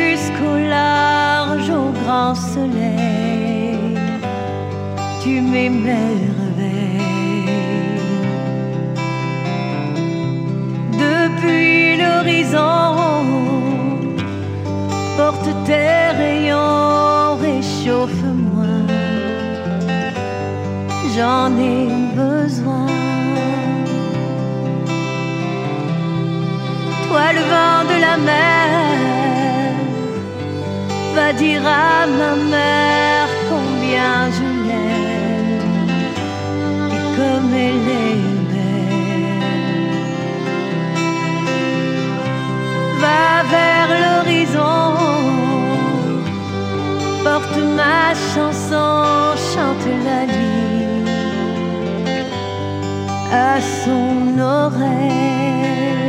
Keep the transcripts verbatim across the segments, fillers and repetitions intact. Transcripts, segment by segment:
jusqu'au large, au grand soleil, tu m'émerveilles. Depuis l'horizon, porte tes rayons, réchauffe-moi, j'en ai besoin. Toi le vent de la mer, va dire à ma mère combien je l'aime et comme elle est belle. Va vers l'horizon, porte ma chanson, chante-la-lui à son oreille.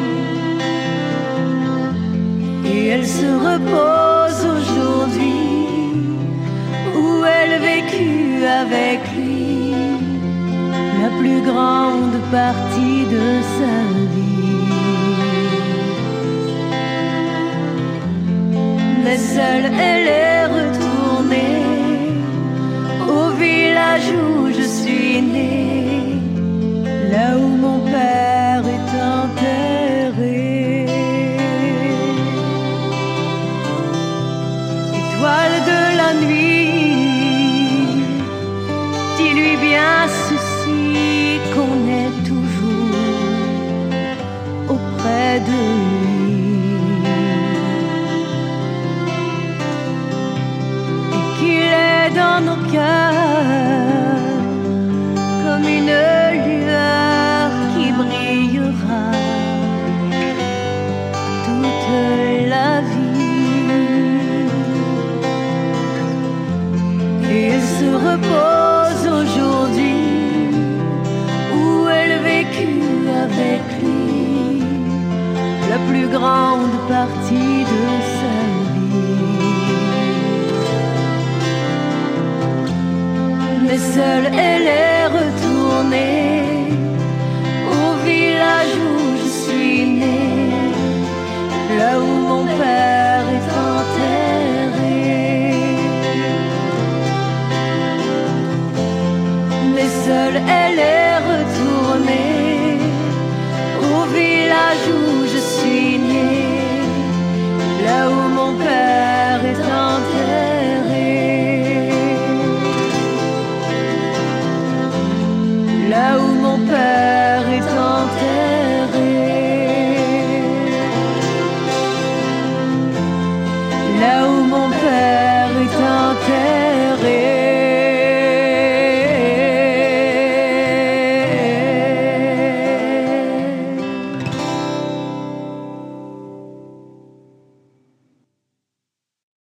Et elle se repose aujourd'hui où elle vécut avec lui la plus grande partie de sa vie. Mais seule elle est retournée au village où je suis née, là où mon père est enterré. Étoile de la nuit, dis-lui bien ceci, qu'on est toujours auprès de lui et qu'il est dans nos cœurs comme une lueur qui brillera toute la vie. Et elle se repose aujourd'hui où elle vécut avec lui la plus grande partie de sa vie. Mais seule elle est retournée au village où je suis née, là où mon père est enterré. Mais seule elle est retournée au village où je suis née, là où mon père est enterré. Là où mon père est enterré. Là où mon père est enterré.